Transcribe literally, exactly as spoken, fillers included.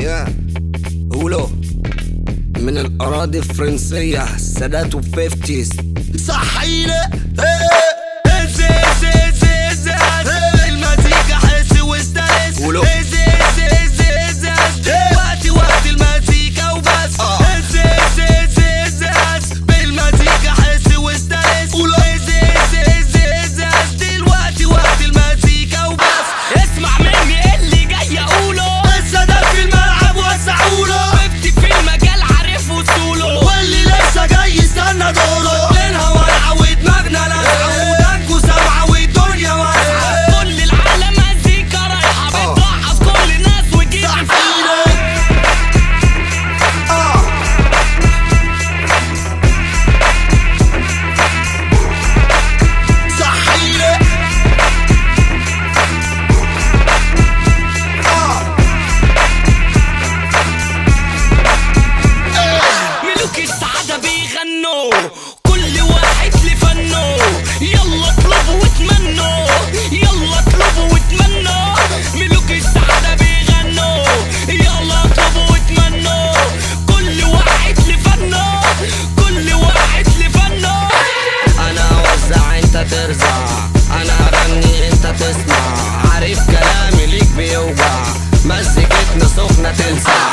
يا قولوا من الأراضي الفرنسية سادات وفيفتيز صحينا هز هز هز هز هز المزيكا حس واسترس هز هز هز هز هز وقت وقت المزيكا وبس هز هز هز هز هز بالمزيكا حس واسترس هز هز هز هز هز دلوقتي وقت المزيكا وبس. اسمع مني اللي جاي اقوله، السادات في الملعب وسعوله، فيفتي في المجال عارف وصوله، واللي لسه جاي يستنى دوره. ليلها ولعة ودماغنا لاسعة ودانكو سبعة والدنيا واسعة، كل العالم مزيكا رايحة بتضحك كل الناس وتجيب فينا. صحينا ملوك السعادة بيغنوا، كل واحد لفنه، يلا اطلبوا واتمنوا، يلا اطلبوا واتمنوا. ملوك السعادة بيغنوا، يلا اطلبوا واتمنوا، كل واحد لفنه، كل واحد لفنه. أنا أوزع أنت ترزع، أنا أغني أنت تسمع، عارف كلامي ليك بيوجع، مزيكتنا سخنة تلسع.